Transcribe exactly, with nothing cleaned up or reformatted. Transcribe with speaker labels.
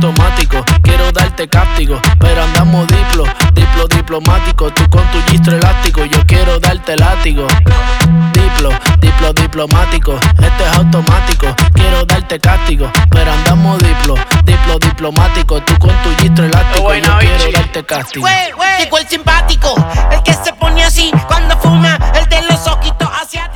Speaker 1: automático. Quiero darte castigo, pero andamos diplo, diplo diplomático. Tú con tu gistro elástico, yo quiero darte látigo. Diplo, diplo diplomático, este es automático. Quiero darte castigo, pero andamos diplo, diplo diplomático. Tú con tu gistro elástico, yo quiero darte castigo.
Speaker 2: Llegó el simpático, el que se pone así cuando fuma, el de los ojitos asiáticos.